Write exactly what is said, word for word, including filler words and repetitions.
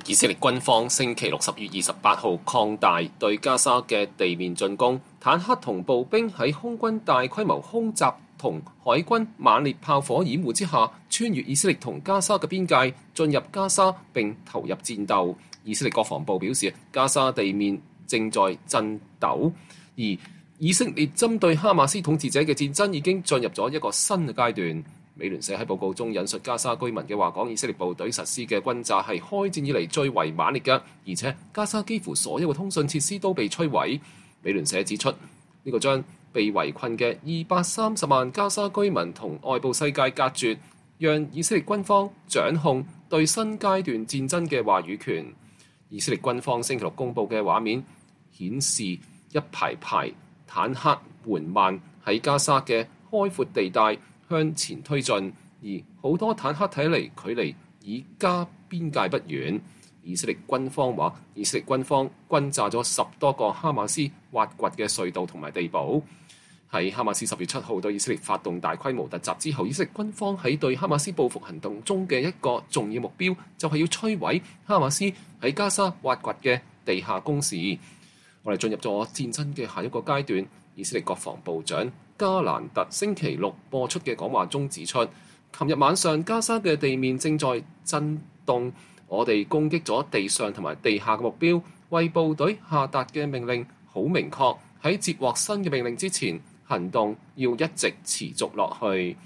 以色列軍方星期六十月二十八號擴大對加沙嘅地面進攻，坦克同步兵喺空軍大規模空襲同海軍猛烈炮火掩護之下，穿越以色列同加沙嘅邊界，進入加沙並投入戰鬥。以色列國防部表示，加沙地面正在震抖，而以色列針對哈馬斯統治者嘅戰爭已經進入咗一個新嘅階段。美聯社喺報告中引述加沙居民嘅話講，以色列部隊實施嘅轟炸係開戰以嚟最為猛烈嘅，而且加沙幾乎所有嘅通訊設施都被摧毀。美聯社指出，呢、這個將被圍困嘅二百三十萬加沙居民同外部世界隔絕，讓以色列軍方掌控對新階段戰爭嘅話語權。以色列軍方星期六公佈嘅畫面顯示，一排排坦克緩慢喺加沙嘅開闊地帶向前推進，而好多坦克睇嚟距離以加邊界不遠。以色列軍方話，以色列軍方轟炸咗十多個哈馬斯挖掘嘅隧道同埋地堡。喺哈馬斯十月七號對以色列發動大規模突襲之後，以色列軍方喺對哈馬斯報復行動中嘅一個重要目標就係要摧毀哈馬斯喺加沙挖掘嘅地下工事。我哋進入咗戰爭嘅下一個階段。以色列國防部長加蘭特星期六播出嘅講話中指出，琴日晚上加沙嘅地面正在震動，我哋攻擊咗地上同埋地下嘅目標，為部隊下達嘅命令好明確，喺接獲新嘅命令之前，行動要一直持續落去。